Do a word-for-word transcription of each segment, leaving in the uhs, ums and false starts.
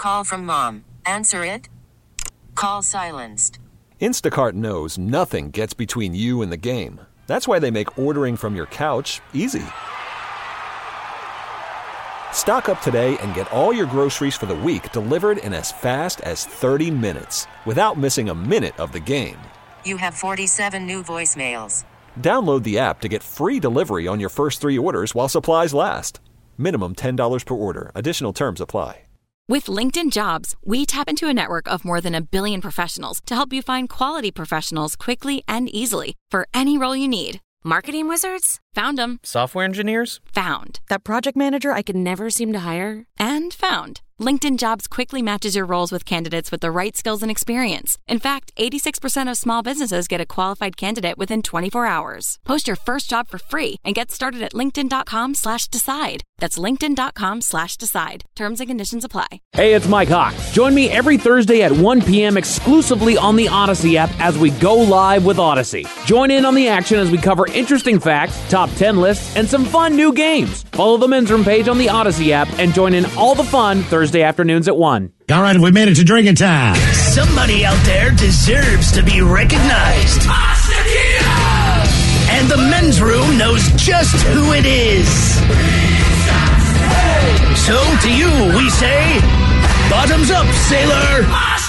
call from mom. Answer it. Call silenced. Instacart knows nothing gets between you and the game. That's why they make ordering from your couch easy. Stock up today and get all your groceries for the week delivered in as fast as thirty minutes without missing a minute of the game. You have forty-seven new voicemails. Download the app to get free delivery on your first three orders while supplies last. Minimum ten dollars per order. Additional terms apply. With LinkedIn Jobs, we tap into a network of more than a billion professionals to help you find quality professionals quickly and easily for any role you need. Marketing wizards? Found them. Software engineers? Found. That project manager I could never seem to hire? And found. LinkedIn Jobs quickly matches your roles with candidates with the right skills and experience. In fact, eighty-six percent of small businesses get a qualified candidate within twenty-four hours. Post your first job for free and get started at linkedin.com slash decide. That's linkedin.com slash decide. Terms and conditions apply. Hey, it's Mike Hawk. Join me every Thursday at one p.m. exclusively on the Odyssey app as we go live with Odyssey. Join in on the action as we cover interesting facts, top ten lists, and some fun new games. Follow the Men's Room page on the Odyssey app and join in all the fun Thursday afternoons at one. All right, we made it to drinking time. Somebody out there deserves to be recognized. And the Men's Room knows just who it is. So to you, we say, bottoms up, sailor.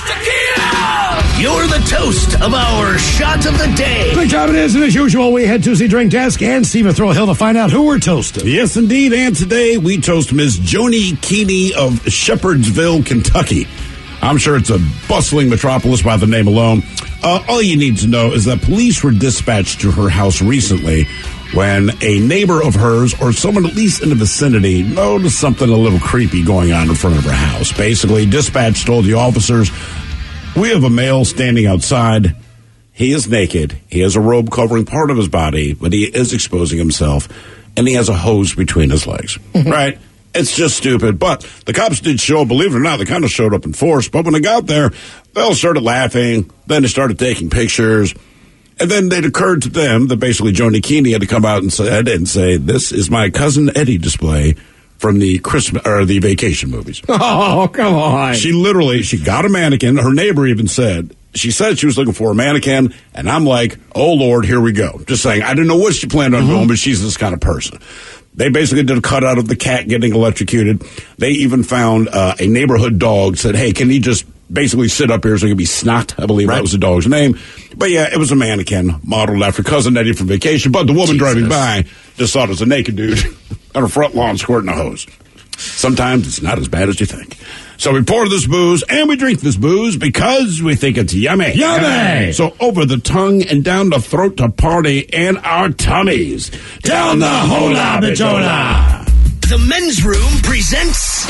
You're the toast of our shot of the day. Good job it is, and as usual, we head to the drink desk and Stephen Throwhill to find out who we're toasting. Yes, indeed, and today we toast Miss Joni Keeney of Shepherdsville, Kentucky. I'm sure it's a bustling metropolis by the name alone. Uh, all you need to know is that police were dispatched to her house recently when a neighbor of hers, or someone at least in the vicinity, noticed something a little creepy going on in front of her house. Basically, dispatch told the officers, we have a male standing outside. He is naked. He has a robe covering part of his body, but he is exposing himself, and he has a hose between his legs. Mm-hmm. Right? It's just stupid. But the cops did show, believe it or not, they kind of showed up in force. But when they got there, they all started laughing. Then they started taking pictures. And then it occurred to them that basically Joni Keeney had to come out and say, and say, this is my Cousin Eddie display from the Christmas or the vacation movies. Oh, come on. She literally, she got a mannequin. Her neighbor even said, she said she was looking for a mannequin. And I'm like, oh, Lord, here we go. Just saying, I didn't know what she planned on mm-hmm. doing, but she's this kind of person. They basically did a cutout of the cat getting electrocuted. They even found uh, a neighborhood dog, said, hey, can he just basically sit up here so he can be Snot? I believe right. that was the dog's name. But yeah, it was a mannequin modeled after Cousin Eddie from Vacation. But the woman Jesus. driving by just thought it was a naked dude on her front lawn squirting a hose. Sometimes it's not as bad as you think. So we pour this booze and we drink this booze because we think it's yummy. Yummy! So over the tongue and down the throat to party and our tummies. Down the hola bijola. The Men's Room presents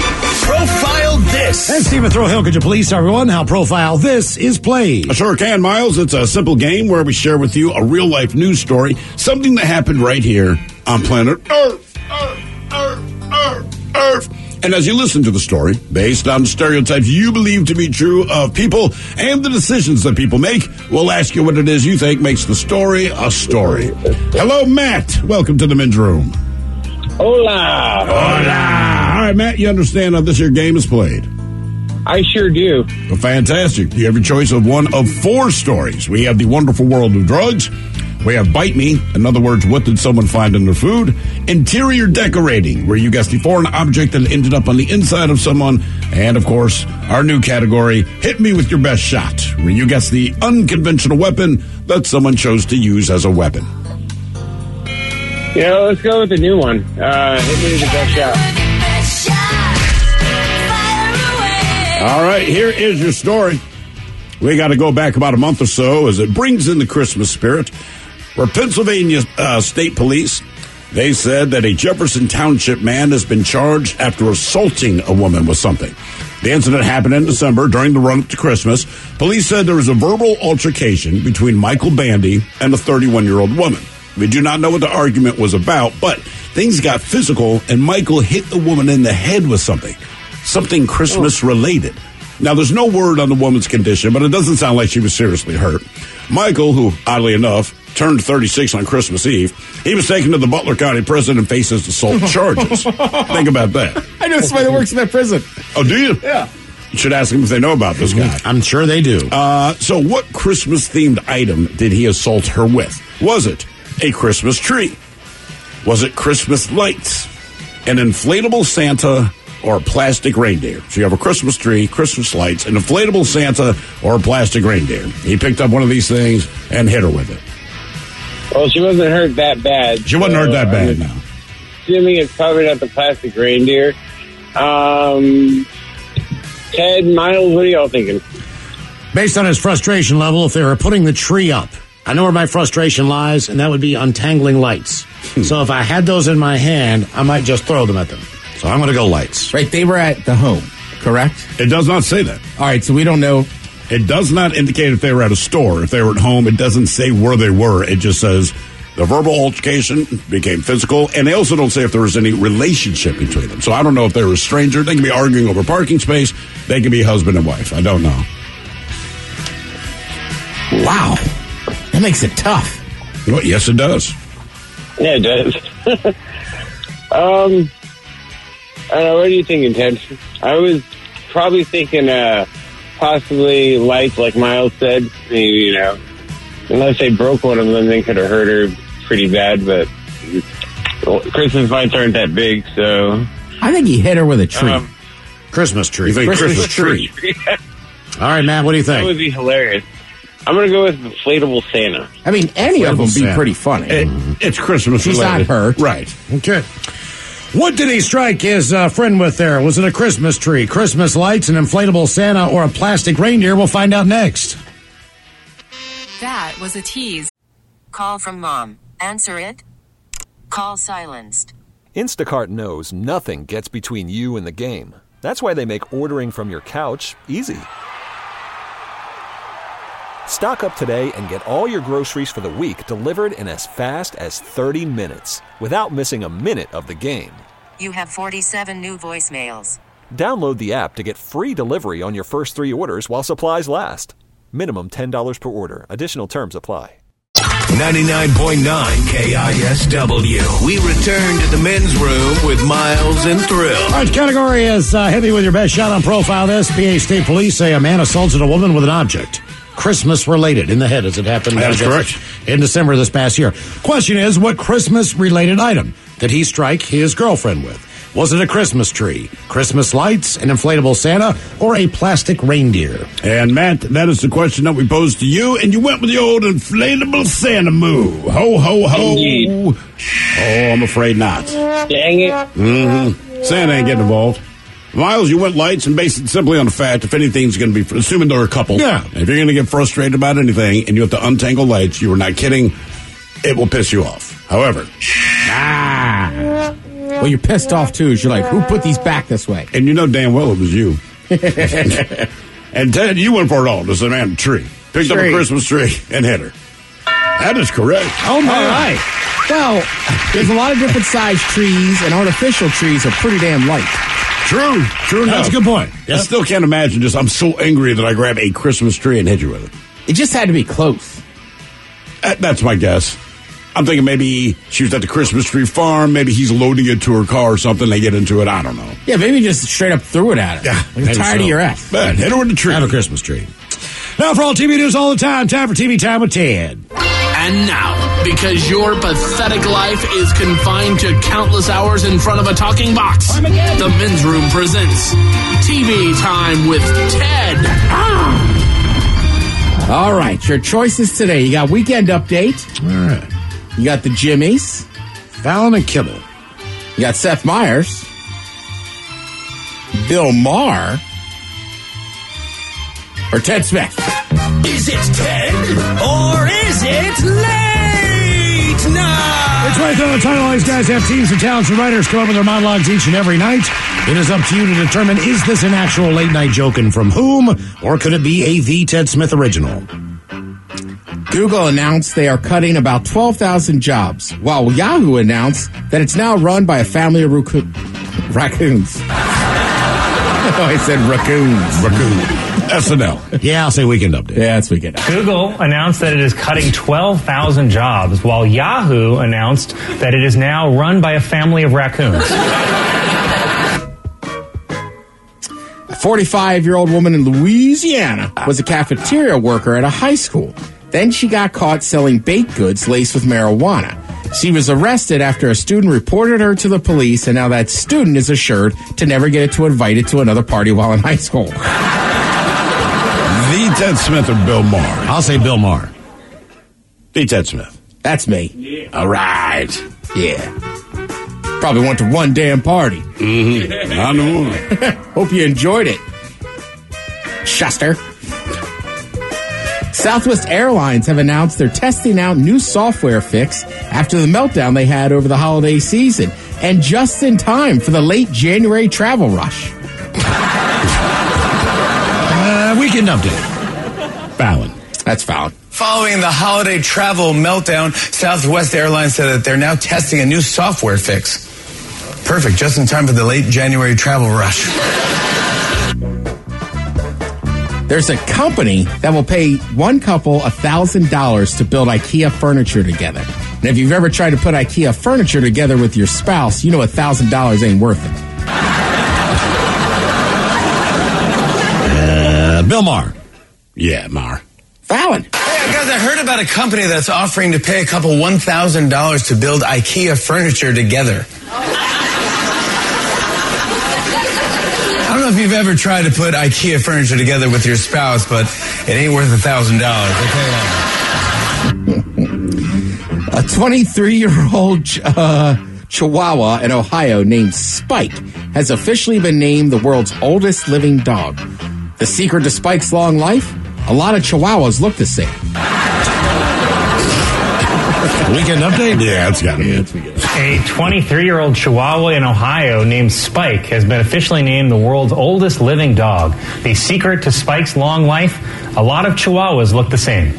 Profile This. And Stephen Throwhill, could you please tell everyone how Profile This is played? I sure can, Miles. It's a simple game where we share with you a real-life news story, something that happened right here on planet Earth. Earth, Earth, Earth, Earth. And as you listen to the story, based on the stereotypes you believe to be true of people and the decisions that people make, we'll ask you what it is you think makes the story a story. Hello, Matt. Welcome to the Men's Room. Hola. Hola. All right, Matt, you understand how this here game is played? I sure do. Well, fantastic. You have your choice of one of four stories. We have The Wonderful World of Drugs. We have Bite Me. In other words, what did someone find in their food? Interior Decorating, where you guess the foreign object that ended up on the inside of someone. And, of course, our new category, Hit Me With Your Best Shot, where you guess the unconventional weapon that someone chose to use as a weapon. Yeah, let's go with the new one. Uh, hit me with the best shot. All right, here is your story. We got to go back about a month or so as it brings in the Christmas spirit. Where Pennsylvania uh, State Police, they said that a Jefferson Township man has been charged after assaulting a woman with something. The incident happened in December during the run-up to Christmas. Police said there was a verbal altercation between Michael Bandy and a thirty-one-year-old woman. We do not know what the argument was about, but things got physical, and Michael hit the woman in the head with something, something Christmas-related. Now, there's no word on the woman's condition, but it doesn't sound like she was seriously hurt. Michael, who, oddly enough, turned thirty-six on Christmas Eve. He was taken to the Butler County Prison and faces assault charges. Think about that. I know somebody that works in that prison. Oh, do you? Yeah. You should ask them if they know about this guy. I'm sure they do. Uh, so what Christmas-themed item did he assault her with? Was it a Christmas tree? Was it Christmas lights? An inflatable Santa or a plastic reindeer? So you have a Christmas tree, Christmas lights, an inflatable Santa or a plastic reindeer. He picked up one of these things and hit her with it. Well, she wasn't hurt that bad. She wasn't so hurt that bad, I'm no. Assuming it's probably not the plastic reindeer. Um, Ted, Miles, what are y'all thinking? Based on his frustration level, if they were putting the tree up, I know where my frustration lies, and that would be untangling lights. So if I had those in my hand, I might just throw them at them. So I'm going to go lights. Right, they were at the home, correct? It does not say that. All right, so we don't know. It does not indicate if they were at a store. If they were at home, it doesn't say where they were. It just says the verbal altercation became physical, and they also don't say if there was any relationship between them. So I don't know if they were a stranger. They can be arguing over parking space. They can be husband and wife. I don't know. Wow. That makes it tough. Well, yes, it does. Yeah, it does. um, I don't know. What are you thinking, Ted? I was probably thinking uh, possibly lights, like Miles said. Maybe, you know, unless they broke one of them, they could have hurt her pretty bad. But Christmas lights aren't that big, so I think he hit her with a tree. Um, Christmas tree. You think Christmas, Christmas tree? All right, Matt, what do you That think? would be hilarious. I'm going to go with inflatable Santa. I mean, any of them would be Santa. pretty funny. It, it's Christmas She's related. not hurt. Right. Okay. What did he strike his uh, friend with there? Was it a Christmas tree, Christmas lights, an inflatable Santa, or a plastic reindeer? We'll find out next. That was a tease. Call from mom. Answer it. Call silenced. Instacart knows nothing gets between you and the game. That's why they make ordering from your couch easy. Stock up today and get all your groceries for the week delivered in as fast as thirty minutes without missing a minute of the game. You have forty-seven new voicemails. Download the app to get free delivery on your first three orders while supplies last. Minimum ten dollars per order. Additional terms apply. ninety-nine point nine K I S W. We return to the men's room with Miles and Thrill. All right, category is uh, hit me with your best shot on profile this. P A State Police say a man assaulted a woman with an object. Christmas-related in the head, as it happened. That's uh, correct. In December this past year. Question is, what Christmas-related item did he strike his girlfriend with? Was it a Christmas tree, Christmas lights, an inflatable Santa, or a plastic reindeer? And Matt, that is the question that we posed to you, and you went with the old inflatable Santa move. Ho, ho, ho. Indeed. Oh, I'm afraid not. Dang it. Mm-hmm. Santa ain't getting involved. Miles, you went lights and based it simply on the fact if anything's going to be, assuming they're a couple. Yeah. If you're going to get frustrated about anything and you have to untangle lights, you were not kidding, it will piss you off. However, Ah. Well, you're pissed off, too. You're like, who put these back this way? and you know damn well it was you. And Ted, you went for it all. Just a man tree. Picked up a Tree. Christmas tree and hit her. That is correct. Oh, my. All right. Well, there's a lot of different size trees, and artificial trees are pretty damn light. True. True enough. That's a good point. I still can't imagine just, I'm so angry that I grab a Christmas tree and hit you with it. It just had to be close. That, that's my guess. I'm thinking maybe she was at the Christmas tree farm. Maybe he's loading it to her car or something. They get into it. I don't know. Yeah, maybe just straight up threw it at her. Yeah, I'm maybe tired so. of your ass. But hit her with the tree. Have a Christmas tree. Now, for all T V news all the time, time for T V Time with Ted. And now, because your pathetic life is confined to countless hours in front of a talking box, the Men's Room presents T V Time with Ted. All right, your choices today. You got Weekend Update. All right. You got the Jimmies. Fallon and Kibble. You got Seth Meyers. Bill Maher. Or Ted Smith. Is it Ted or is it late night? It's right there on the title. All these guys have teams of talents and writers come up with their monologues each and every night. It is up to you to determine, is this an actual late night joke and from whom, or could it be a The Ted Smith original? Google announced they are cutting about twelve thousand jobs, while Yahoo announced that it's now run by a family of racco- raccoons. I said raccoons. Raccoon. S N L. Yeah, I'll say Weekend Update. Yeah, it's Weekend Update. Google announced that it is cutting twelve thousand jobs, while Yahoo announced that it is now run by a family of raccoons. A forty-five-year-old woman in Louisiana was a cafeteria worker at a high school. Then she got caught selling baked goods laced with marijuana. She was arrested after a student reported her to the police, and now that student is assured to never get to invited to another party while in high school. The Ted Smith or Bill Maher? I'll say Bill Maher. The Ted Smith. That's me. Yeah. All right. Yeah. Probably went to one damn party. Mm-hmm. I know. Hope you enjoyed it. Shuster. Southwest Airlines have announced they're testing out new software fix after the meltdown they had over the holiday season, and just in time for the late January travel rush. uh, weekend Update. Fallon. That's Fallon. Following the holiday travel meltdown, Southwest Airlines said that they're now testing a new software fix. Perfect, just in time for the late January travel rush. There's a company that will pay one couple one thousand dollars to build IKEA furniture together. And if you've ever tried to put IKEA furniture together with your spouse, you know one thousand dollars ain't worth it. Uh, Bill Maher. Yeah, Maher. Fallon. Hey, guys, I heard about a company that's offering to pay a couple one thousand dollars to build IKEA furniture together. I don't know if you've ever tried to put IKEA furniture together with your spouse, but it ain't worth a thousand dollars. A twenty-three-year-old uh, Chihuahua in Ohio named Spike has officially been named the world's oldest living dog. The secret to Spike's long life? A lot of Chihuahuas look the same. Weekend Update? Yeah, it's got to be. A twenty-three-year-old Chihuahua in Ohio named Spike has been officially named the world's oldest living dog. The secret to Spike's long life? A lot of Chihuahuas look the same.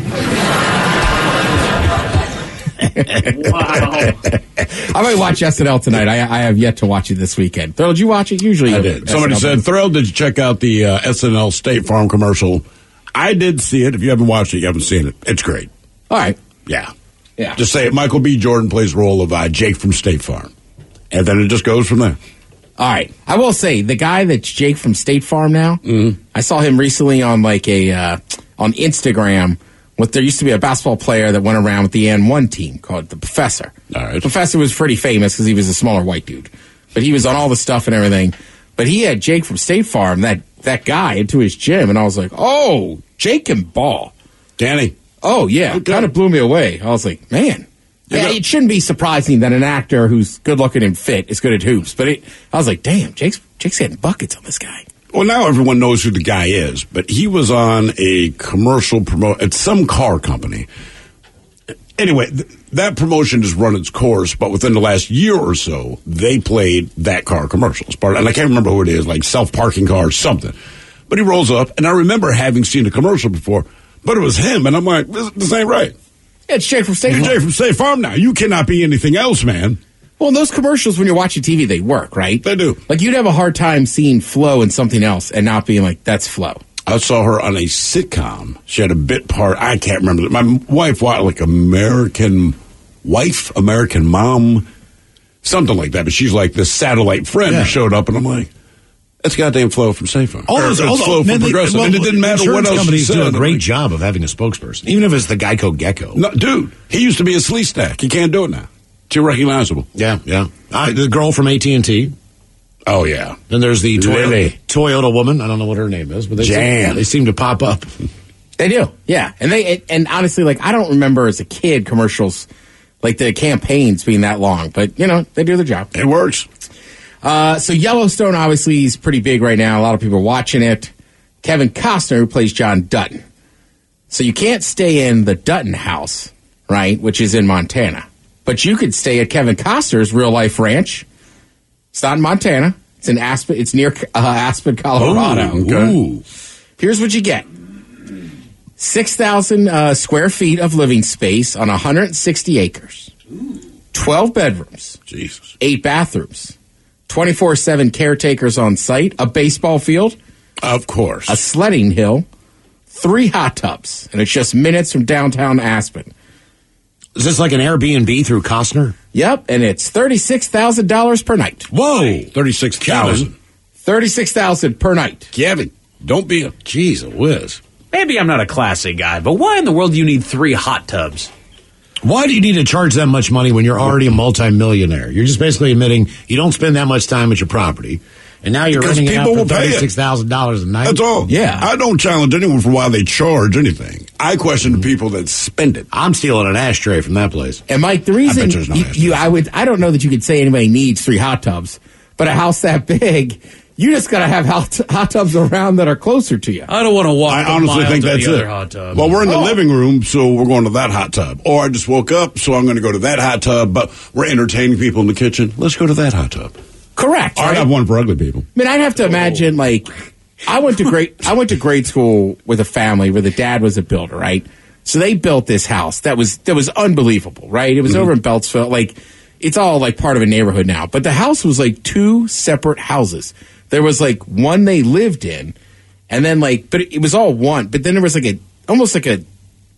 Wow. I might watch S N L tonight. I, I have yet to watch it this weekend. Phil, did you watch it? Usually I did. Somebody said, thrilled did you check out the uh, S N L State Farm commercial? I did see it. If you haven't watched it, you haven't seen it. It's great. All right. Yeah. Yeah. Just say it. Michael B. Jordan plays the role of uh, Jake from State Farm. And then it just goes from there. All right. I will say, the guy that's Jake from State Farm now, mm-hmm. I saw him recently on like a uh, on Instagram. With, there used to be a basketball player that went around with the N one team called the Professor. All right. The Professor was pretty famous because he was a smaller white dude. But he was on all the stuff and everything. But he had Jake from State Farm, that, that guy, into his gym. And I was like, oh, Jake can ball. Danny. Oh, yeah. It kind of blew me away. I was like, man. Yeah, it shouldn't be surprising that an actor who's good-looking and fit is good at hoops. But it, I was like, damn, Jake's, Jake's getting buckets on this guy. Well, now everyone knows who the guy is. But he was on a commercial promo at some car company. Anyway, th- that promotion has run its course. But within the last year or so, they played that car commercial. As part of, and I can't remember who it is, like self-parking car or something. But he rolls up, and I remember having seen the commercial before. But it was him, and I'm like, this, this ain't right. Yeah, it's Jake from State Farm. You're Jake from State Farm now. You cannot be anything else, man. Well, in those commercials, when you're watching T V, they work, right? They do. Like, you'd have a hard time seeing Flo in something else and not being like, that's Flo. I saw her on a sitcom. She had a bit part. I can't remember. My wife watched, like, American Wife, American Mom, something like that. But she's like this satellite friend yeah. who showed up, and I'm like, that's goddamn Flo from State Farm. All those, all Flo from man, Progressive. They, well, and it didn't matter what else companies said. do a great like, job of having a spokesperson, even if it's the Geico Gecko. No, dude, he used to be a slee stack. He can't do it now. Too recognizable. Yeah, yeah. Uh, the girl from A T and T. Oh, yeah. Then there's the Lily. Toyota, Toyota woman. I don't know what her name is, but they Jan. seem, they seem to pop up. They do, yeah. And they and honestly, like, I don't remember as a kid commercials, like the campaigns being that long. But, you know, they do their job. It works. Uh, so Yellowstone obviously is pretty big right now. A lot of people are watching it. Kevin Costner, who plays John Dutton. So you can't stay in the Dutton house, right, which is in Montana. But you could stay at Kevin Costner's real-life ranch. It's not in Montana. It's in Aspen. It's near uh, Aspen, Colorado. Ooh, okay. Ooh. Here's what you get. six thousand uh, square feet of living space on one hundred sixty acres. twelve bedrooms. Jesus. eight bathrooms. twenty-four seven caretakers on site, a baseball field, of course, a sledding hill, three hot tubs, and it's just minutes from downtown Aspen. Is this like an Airbnb through Costner? Yep, and it's thirty-six thousand dollars per night. Whoa, thirty-six thousand. thirty-six thousand per night. Kevin, don't be a jeez, a whiz. Maybe I'm not a classy guy, but why in the world do you need three hot tubs? Why do you need to charge that much money when you're already a multimillionaire? You're just basically admitting you don't spend that much time at your property, and now you're Because renting it out people for will pay it. thirty-six thousand dollars a night. That's all. Yeah. I don't challenge anyone for why they charge anything. I question the people that spend it. I'm stealing an ashtray from that place. And Mike, the reason I bet there's no you, ashtray. you, I would, I don't know that you could say anybody needs three hot tubs, but a house that big, you just got to have hot, hot tubs around that are closer to you. I don't want to walk. I a honestly mile think to that's the it. other hot tub. Well, we're in the Oh. living room, so we're going to that hot tub. Or I just woke up, so I'm going to go to that hot tub, but we're entertaining people in the kitchen. Let's go to that hot tub. Correct. Or I'd right? have one for ugly people. I mean, I'd have to imagine like I went to grade I went to grade school with a family where the dad was a builder, right? So they built this house that was that was unbelievable, right? It was over in Beltsville, like it's all like part of a neighborhood now. But the house was like two separate houses. There was like one they lived in, and then like, but it was all one. But then there was like a almost like a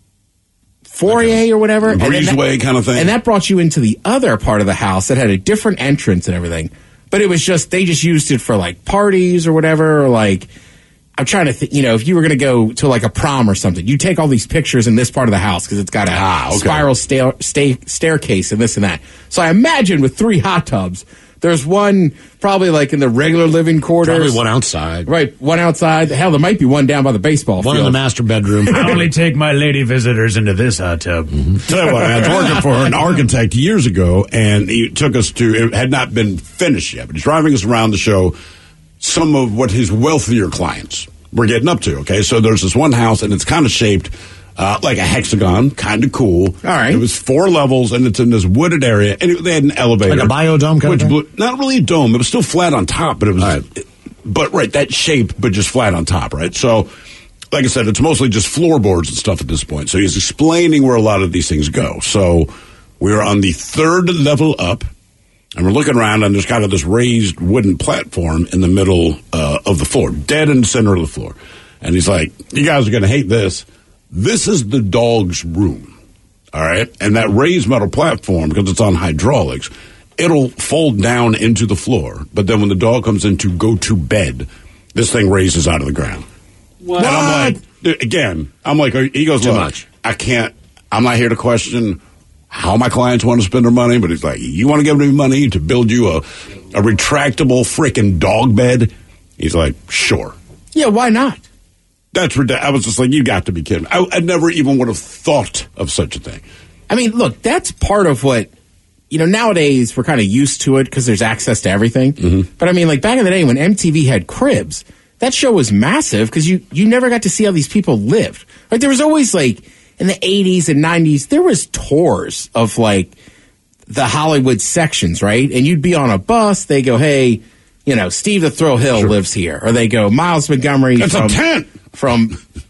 foyer or whatever, and then that- breezeway kind of thing. and that brought you into the other part of the house that had a different entrance and everything. But it was just they just used it for like parties or whatever. Or like I'm trying to think, you know, if you were going to go to like a prom or something, you take all these pictures in this part of the house because it's got a Ah, okay. spiral stair, sta- staircase and this and that. So I imagine with three hot tubs, there's one probably like in the regular living quarters. Probably one outside. Right, one outside. Hell, there might be one down by the baseball One field. in the master bedroom. I only take my lady visitors into this hot tub. Tell you what, I was working for an architect years ago, and he took us to, it had not been finished yet, but he's driving us around to show some of what his wealthier clients were getting up to, okay? So there's this one house, and it's kind of shaped uh, like a hexagon, kind of cool. All right. It was four levels, and it's in this wooded area, and it, they had an elevator. Like a biodome kind which of thing? blew, not really a dome. It was still flat on top, but it was, it- but right, that shape, but just flat on top, right? So, like I said, it's mostly just floorboards and stuff at this point. So he's explaining where a lot of these things go. So we were on the third level up, and we're looking around, and there's kind of this raised wooden platform in the middle uh, of the floor, dead in the center of the floor. And he's like, you guys are going to hate this. This is the dog's room, all right? And that raised metal platform, because it's on hydraulics, it'll fold down into the floor. But then when the dog comes in to go to bed, this thing raises out of the ground. What? And I'm like, dude, again, I'm like, he goes, Too look, much. I can't, I'm not here to question how my clients want to spend their money, but he's like, you want to give me money to build you a, a retractable freaking dog bed? He's like, sure. Yeah, why not? That's ridiculous. I was just like, you got to be kidding. I, I never even would have thought of such a thing. I mean, look, that's part of what, you know, nowadays we're kind of used to it because there's access to everything. Mm-hmm. But I mean, like back in the day when M T V had Cribs, that show was massive because you, you never got to see how these people lived. Like there was always like in the eighties and nineties, there was tours of like the Hollywood sections, right? And you'd be on a bus. They go, hey, you know, Steve the Thrill Hill Sure. lives here. Or they go, Miles Montgomery That's from, a tent. from,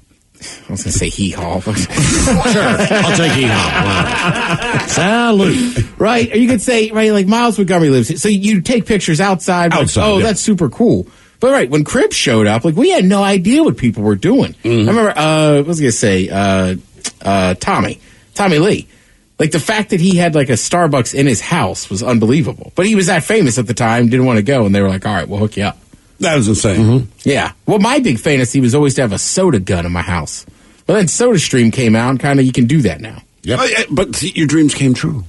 I was going to say Hee Haw. Sure. I'll take Hee Haw. Salute. Right? Or you could say, right, like Miles Montgomery lives here. So you take pictures outside. like, Outside, oh, yeah. that's super cool. But right, when Cribs showed up, like we had no idea what people were doing. Mm-hmm. I remember, uh, what was I going to say? Uh, uh, Tommy. Tommy Lee. Like the fact that he had like a Starbucks in his house was unbelievable. But he was that famous at the time, didn't want to go, and they were like, all right, we'll hook you up. That was insane. Mm-hmm. Yeah. Well, my big fantasy was always to have a soda gun in my house. But then SodaStream came out, and kind of you can do that now. Yep. Uh, yeah, but see, your dreams came true.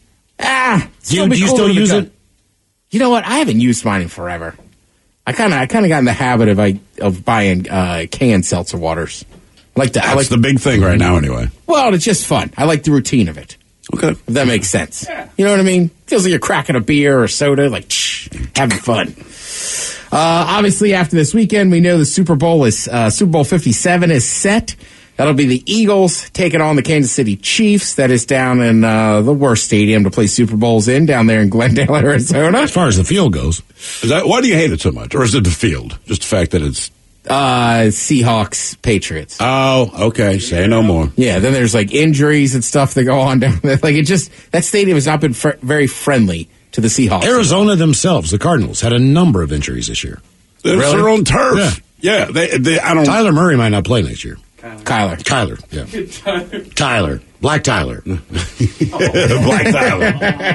Ah, Do you, do you still use it? You know what? I haven't used mine in forever. I kind of, I kind of got in the habit of I of buying uh, canned seltzer waters. I like that. I That's like the big thing right now, anyway. Well, it's just fun. I like the routine of it. Okay. If that makes sense. You know what I mean? Feels like you're cracking a beer or soda, like shh, having fun. Uh, obviously, after this weekend, we know the Super Bowl is uh, Super Bowl fifty-seven is set. That'll be the Eagles taking on the Kansas City Chiefs. That is down in uh, the worst stadium to play Super Bowls in, down there in Glendale, Arizona. As far as the field goes. Is that, why do you hate it so much? Or is it the field? Just the fact that it's... Uh, Seahawks, Patriots. Oh, okay. Say no more. Yeah, then there's like injuries and stuff that go on down there. Like it just, that stadium has not been fr- very friendly to the Seahawks. Arizona themselves, the Cardinals, had a number of injuries this year. It's Really? their own turf. Yeah, yeah they, they, I don't. Tyler Murray might not play next year. Kyler. Kyler, yeah. Tyler. Black Tyler. Black Tyler.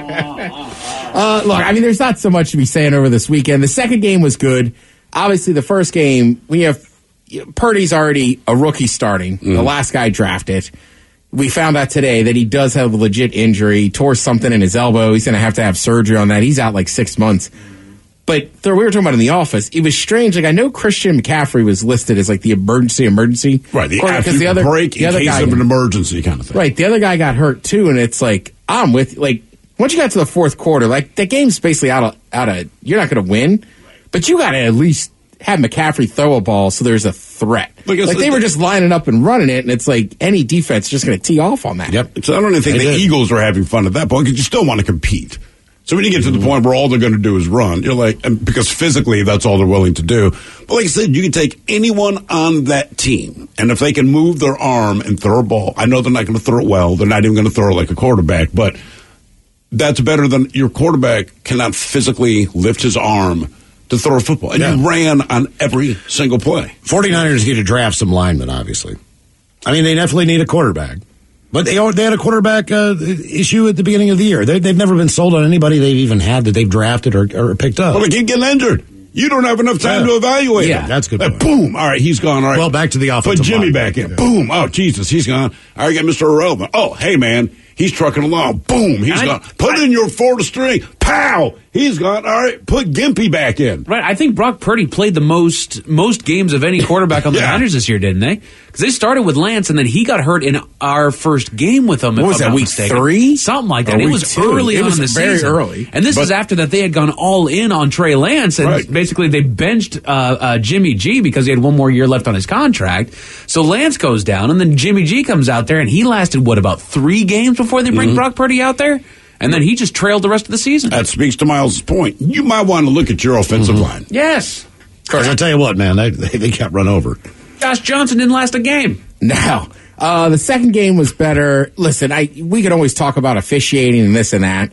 Uh, look, I mean, there's not so much to be saying over this weekend. The second game was good. Obviously, the first game, we have Purdy's already a rookie starting. Mm. The last guy drafted. We found out today that he does have a legit injury. He tore something in his elbow. He's going to have to have surgery on that. He's out like six months. But we were talking about in the office. It was strange. Like I know Christian McCaffrey was listed as like the emergency emergency. Right, the because absolute the other, break the in other case guy, of an emergency kind of thing. Right, the other guy got hurt too, and it's like I'm with like once you got to the fourth quarter, like that game's basically out of out of. You're not going to win, but you got to at least have McCaffrey throw a ball so there's a threat. Because like they were just lining up and running it, and it's like any defense is just going to tee off on that. Yep. So I don't even think They the did. Eagles are having fun at that point because you still want to compete. So when you get to the point where all they're going to do is run, you're like, and because physically that's all they're willing to do. But like I said, you can take anyone on that team, and if they can move their arm and throw a ball, I know they're not going to throw it well. They're not even going to throw it like a quarterback, but that's better than your quarterback cannot physically lift his arm to throw a football. And Yeah. you ran on every single play. 49ers need to draft some linemen, obviously. I mean, they definitely need a quarterback. But they are, they had a quarterback uh, issue at the beginning of the year. They, they've never been sold on anybody they've even had that they've drafted or, or picked up. Well, they keep getting injured. You don't have enough time Yeah. to evaluate Yeah, him. that's good Like, point. boom. All right, he's gone. All right. Well, back to the Put offensive Jimmy line. back in. Yeah. Boom. Oh, Jesus, he's gone. All right, get Mister Irrelevant. Oh, hey, man, he's trucking along. Boom, he's I- gone. Put in your fourth string. Pow, he's gone. All right, put Gimpy back in. Right, I think Brock Purdy played the most most games of any quarterback on the Yeah. Niners this year, didn't they? Because they started with Lance, and then he got hurt in our first game with them. What if was I'm that, not week mistaken. three? Something like that. Or It week was two? early It on was in the very season. early. And this But- is after that they had gone all in on Trey Lance, and Right. basically they benched uh, uh, Jimmy G because he had one more year left on his contract. So Lance goes down, and then Jimmy G comes out there, and he lasted, what, about three games before they bring Mm-hmm. Brock Purdy out there? And then he just trailed the rest of the season. That speaks to Miles' point. You might want to look at your offensive Mm-hmm. line. Yes. Of course, I tell you what, man, they, they, they got run over. Josh Johnson didn't last a game. Now, uh, the second game was better. Listen, I we could always talk about officiating and this and that.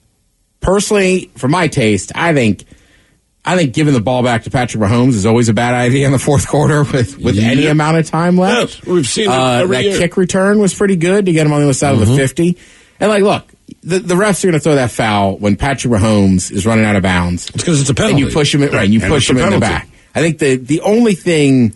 Personally, for my taste, I think I think giving the ball back to Patrick Mahomes is always a bad idea in the fourth quarter with, with Yeah. any amount of time left. Yes, we've seen it uh, every that year. kick return was pretty good to get him on the other side of the fifty. And like, look, the, the refs are going to throw that foul when Patrick Mahomes is running out of bounds. It's because it's a And penalty. you push him, in, right? And you And push it's a him in the penalty. back. I think the the only thing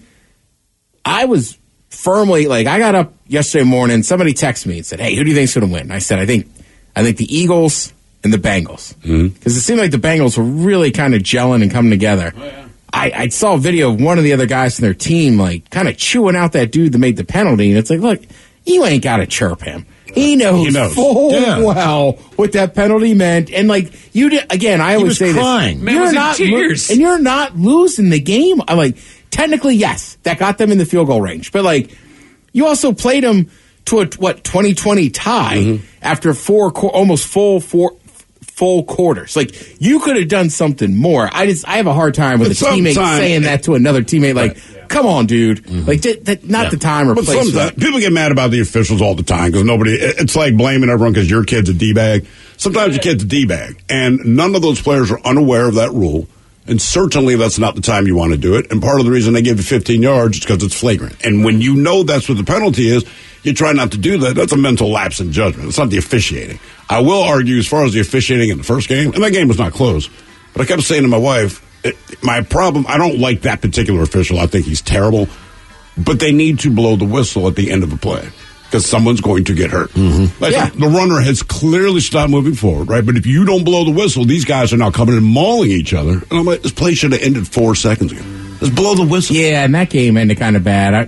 I was firmly like, I got up yesterday morning. Somebody texted me and said, "Hey, who do you think's going to win?" I said, "I think, I think the Eagles and the Bengals," because it seemed like the Bengals were really kind of gelling and coming together. I, I saw a video of one of the other guys in their team like kind of chewing out that dude that made the penalty, and it's like, look, you ain't got to chirp him. He knows, He knows. full Yeah. well what that penalty meant, and like you did again. I always was say crying. this: Man you're was in not lo- tears. and you're not losing the game. I like technically, yes, that got them in the field goal range, but like you also played them to a what twenty twenty tie Mm-hmm. after four qu- almost full four full quarters. Like you could have done something more. I just I have a hard time with But a teammate sometime- saying that to another teammate. Like, come on, dude. Like that, that, not the time or But place. for sometimes that. people get mad about the officials all the time because nobody. it- It's like blaming everyone because your kid's a d bag. Sometimes your kid's a d bag, and none of those players are unaware of that rule. And certainly that's not the time you want to do it. And part of the reason they give you fifteen yards is because it's flagrant. And when you know that's what the penalty is, you try not to do that. That's a mental lapse in judgment. It's not the officiating. I will argue as far as the officiating in the first game, and that game was not close. But I kept saying to my wife, it, my problem, I don't like that particular official. I think he's terrible. But they need to blow the whistle at the end of a play because someone's going to get hurt. Mm-hmm. Like Yeah. the runner has clearly stopped moving forward, right? But if you don't blow the whistle, these guys are now coming and mauling each other. And I'm like, this play should have ended four seconds ago. Just blow the whistle. Yeah, and that game ended kind of bad. I,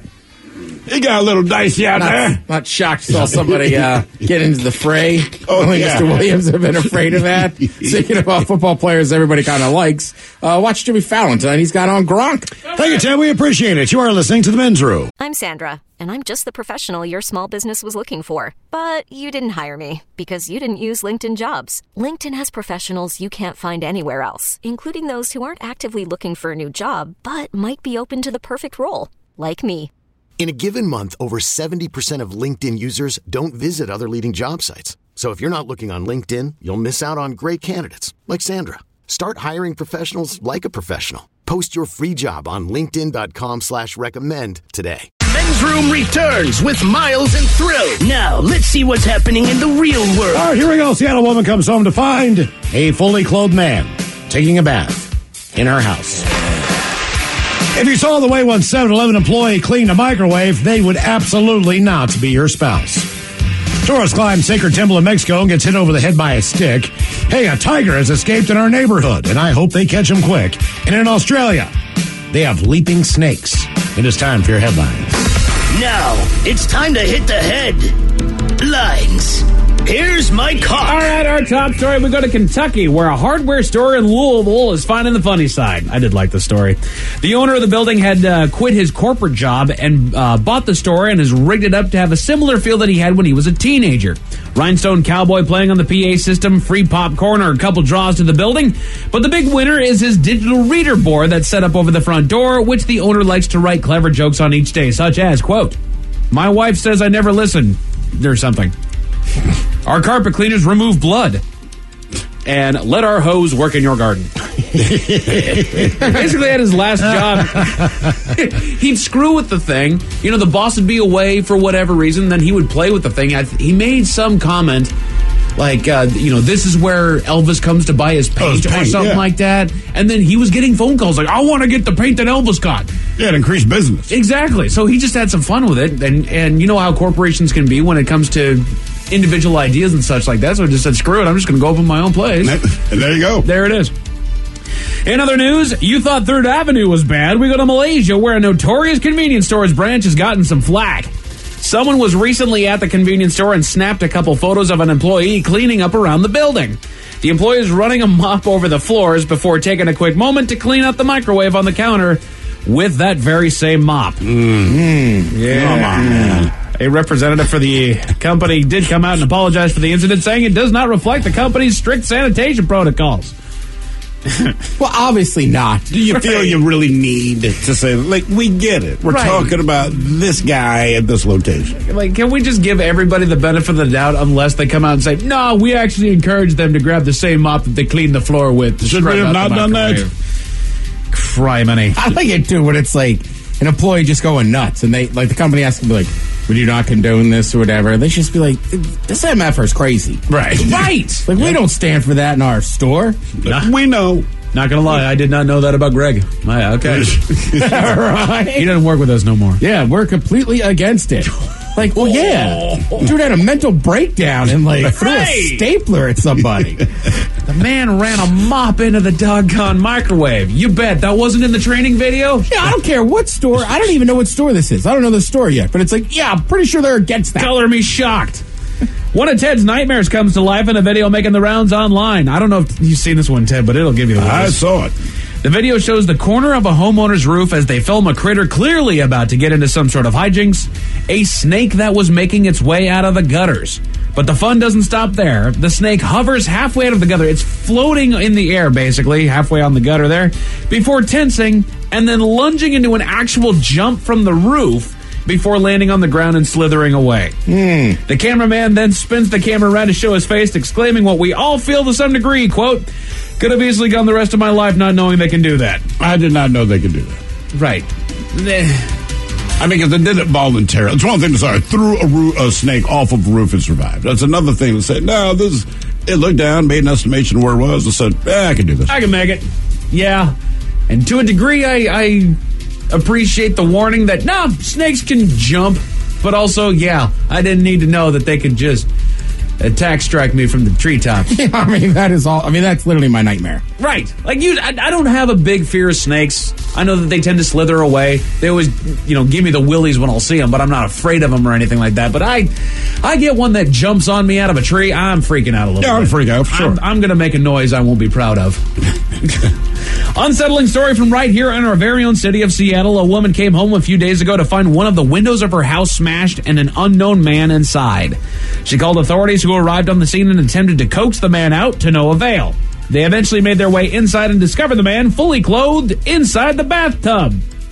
He got a little dicey out there. not, not shocked saw somebody uh, get into the fray. Oh, Only yeah. Mister Williams have been afraid of that. Speaking about football players everybody kind of likes, uh, watch Jimmy Fallon tonight. He's got on Gronk. Thank you, Tim. We appreciate it. You are listening to the Men's Room. I'm Sandra, and I'm just the professional your small business was looking for. But you didn't hire me because you didn't use LinkedIn Jobs. LinkedIn has professionals you can't find anywhere else, including those who aren't actively looking for a new job, but might be open to the perfect role, like me. In a given month, over seventy percent of LinkedIn users don't visit other leading job sites. So if you're not looking on LinkedIn, you'll miss out on great candidates like Sandra. Start hiring professionals like a professional. Post your free job on linkedin.com slash recommend today. Men's Room returns with Miles and Thrill. Now, let's see what's happening in the real world. All right, here we go. Seattle woman comes home to find a fully clothed man taking a bath in her house. If you saw the way one seven eleven employee cleaned a microwave, they would absolutely not be your spouse. Tourist climbs Sacred Temple in Mexico and gets hit over the head by a stick. Hey, a tiger has escaped in our neighborhood, and I hope they catch him quick. And in Australia, they have leaping snakes. It is time for your headlines. Now, it's time to hit the headlines. Here's my car. All right, our top story. We go to Kentucky, where a hardware store in Louisville is finding the funny side. I did like the story. The owner of the building had uh, quit his corporate job and uh, bought the store and has rigged it up to have a similar feel that he had when he was a teenager. Rhinestone Cowboy playing on the P A system, free popcorn, or a couple draws to the building. But the big winner is his digital reader board that's set up over the front door, which the owner likes to write clever jokes on each day, such as, quote, "My wife says I never listen," or something. "Our carpet cleaners remove blood." And "let our hose work in your garden." Basically, at his last job, he'd screw with the thing. You know, the boss would be away for whatever reason, then he would play with the thing. He made some comment like, uh, you know, this is where Elvis comes to buy his paint, oh, his paint or something yeah. like that. And then he was getting phone calls like, "I want to get the paint that Elvis got." Yeah, it increased business. Exactly. So he just had some fun with it. And, and you know how corporations can be when it comes to individual ideas and such like that. So I just said, screw it, I'm just going to go open my own place. And there you go. There it is. In other news, you thought Third Avenue was bad. We go to Malaysia, where a notorious convenience store's branch has gotten some flack. Someone was recently at the convenience store and snapped a couple photos of an employee cleaning up around the building. The employee is running a mop over the floors before taking a quick moment to clean out the microwave on the counter with that very same mop. Mm. Yeah. Come on, man. A representative for the company did come out and apologize for the incident, saying it does not reflect the company's strict sanitation protocols. Well, obviously not. Do you right. feel you really need to say, like, we get it. We're right. talking about this guy at this location. Like, can we just give everybody the benefit of the doubt unless they come out and say, no, we actually encourage them to grab the same mop that they clean the floor with. Should we have not done that? Criminy. I like it, too, when it's like an employee just going nuts and they, like, the company has to be like, would you not condone this or whatever? They should just be like, this M F R is crazy. Right. Right. Like, yeah. we don't stand for that in our store. Nah. We know. Not going to lie, I did not know that about Greg. My, okay. Right. He doesn't work with us no more. Yeah, we're completely against it. Like, well, yeah. Dude had a mental breakdown and, like, threw hey. a stapler at somebody. The man ran a mop into the doggone microwave. You bet. That wasn't in the training video? Yeah, I don't care what store. I don't even know what store this is. I don't know the store yet. But it's like, yeah, I'm pretty sure they're against that. Color me shocked. One of Ted's nightmares comes to life in a video making the rounds online. I don't know if you've seen this one, Ted, but it'll give you the I saw it. The video shows the corner of a homeowner's roof as they film a critter clearly about to get into some sort of hijinks, a snake that was making its way out of the gutters. But the fun doesn't stop there. The snake hovers halfway out of the gutter. It's floating in the air, basically, halfway on the gutter there, before tensing and then lunging into an actual jump from the roof before landing on the ground and slithering away. Mm. The cameraman then spins the camera around to show his face, exclaiming what we all feel to some degree, quote, "Could have easily gone the rest of my life not knowing they can do that." I did not know they could do that. Right. I mean, because they did it voluntarily. It's one thing to say, I threw a, roo- a snake off of a roof and survived. That's another thing to say, no, this, it looked down, made an estimation of where it was, and said, eh, I can do this. I can make it. Yeah. And to a degree, I, I appreciate the warning that, no, snakes can jump. But also, yeah, I didn't need to know that they could just attack strike me from the treetops. Yeah, I mean, that is all. I mean, that's literally my nightmare. Right. Like, you, I, I don't have a big fear of snakes. I know that they tend to slither away. They always, you know, give me the willies when I'll see them, but I'm not afraid of them or anything like that. But I I get one that jumps on me out of a tree, I'm freaking out a little yeah, bit. Yeah, I'm freaking out, for sure. I'm, I'm going to make a noise I won't be proud of. Unsettling story from right here in our very own city of Seattle. A woman came home a few days ago to find one of the windows of her house smashed and an unknown man inside. She called authorities, who arrived on the scene and attempted to coax the man out, to no avail. They eventually made their way inside and discovered the man fully clothed inside the bathtub.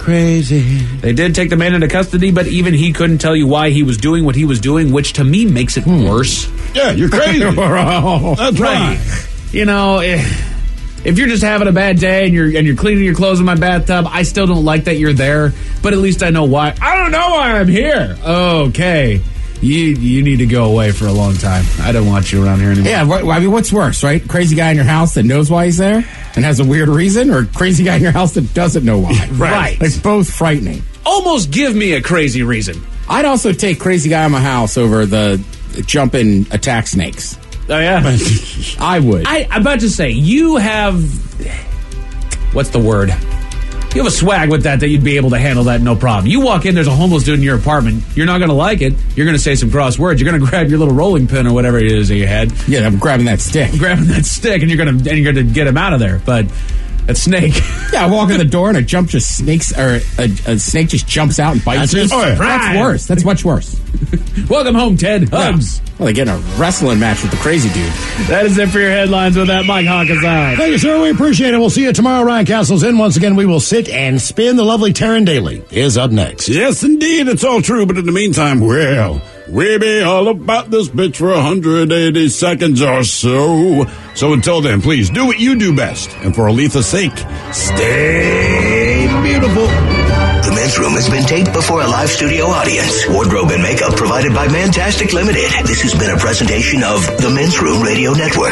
crazy. They did take the man into custody, but even he couldn't tell you why he was doing what he was doing, which to me makes it hmm. worse. Yeah, you're crazy. That's right. You know, if, if you're just having a bad day and you're and you're cleaning your clothes in my bathtub, I still don't like that you're there, but at least I know why. I don't know why I'm here. Okay. You you need to go away for a long time. I don't want you around here anymore. Yeah, I mean, what's worse, right? Crazy guy in your house that knows why he's there and has a weird reason, or crazy guy in your house that doesn't know why? Right. right. It's both frightening. Almost give me a crazy reason. I'd also take crazy guy in my house over the jumping attack snakes. Oh, yeah? I would. I, I'm about to say, you have... What's the word? You have a swag with that that you'd be able to handle that no problem. You walk in, there's a homeless dude in your apartment. You're not going to like it. You're going to say some cross words. You're going to grab your little rolling pin or whatever it is that you had. Yeah, I'm grabbing that stick. Grabbing that stick, and you're going to and you're going to get him out of there. But that snake. Yeah, I walk in the door and a jump just snakes or a, a snake just jumps out and bites you. Oh, yeah. That's worse. That's much worse. Welcome home, Ted. Hugs. Yeah. Well, they get in a wrestling match with the crazy dude. That is it for your headlines with that Mike Hawkins. Thank you, sir. We appreciate it. We'll see you tomorrow. Ryan Castle's in. Once again, we will sit and spin. The lovely Taryn Daly is up next. Yes, indeed. It's all true. But in the meantime, well, we be all about this bitch for one hundred eighty seconds or so. So until then, please do what you do best. And for Aletha's sake, stay beautiful. The Men's Room has been taped before a live studio audience. Wardrobe and makeup provided by Mantastic Limited. This has been a presentation of the Men's Room Radio Network.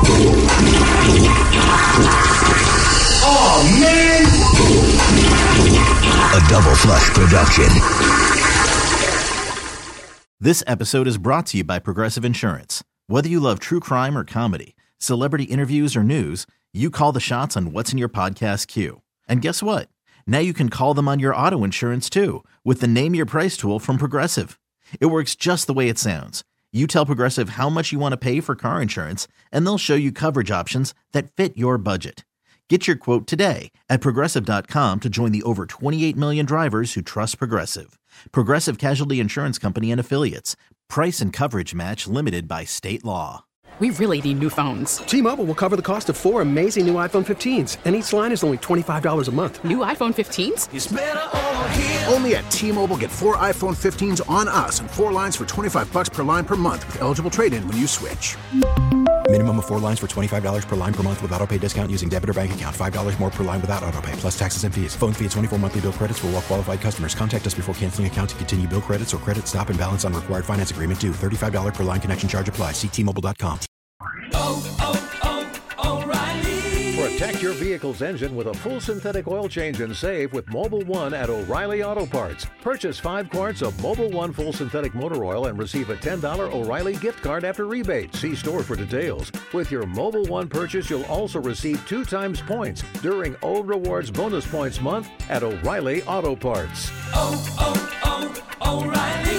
Oh, man! A Double Flush production. This episode is brought to you by Progressive Insurance. Whether you love true crime or comedy, celebrity interviews or news, you call the shots on what's in your podcast queue. And guess what? Now you can call them on your auto insurance, too, with the Name Your Price tool from Progressive. It works just the way it sounds. You tell Progressive how much you want to pay for car insurance, and they'll show you coverage options that fit your budget. Get your quote today at Progressive dot com to join the over twenty-eight million drivers who trust Progressive. Progressive Casualty Insurance Company and Affiliates. Price and coverage match limited by state law. We really need new phones. T-Mobile will cover the cost of four amazing new iPhone fifteens, and each line is only twenty-five dollars a month. New iPhone fifteens? It's better over here. Only at T-Mobile, get four iPhone fifteens on us and four lines for twenty-five bucks per line per month with eligible trade-in when you switch. Minimum of four lines for twenty-five dollars per line per month with autopay discount using debit or bank account. five dollars more per line without autopay, plus taxes and fees. Phone fee at twenty-four monthly bill credits for well-qualified customers. Contact us before canceling account to continue bill credits or credit stop and balance on required finance agreement due. thirty-five dollars per line connection charge applies. See T Mobile dot com. Oh, oh, oh, O'Reilly. Protect your vehicle's engine with a full synthetic oil change and save with Mobile One at O'Reilly Auto Parts. Purchase five quarts of Mobile One full synthetic motor oil and receive a ten dollars O'Reilly gift card after rebate. See store for details. With your Mobile One purchase, you'll also receive two times points during Old Rewards Bonus Points Month at O'Reilly Auto Parts. Oh, oh, oh, O'Reilly.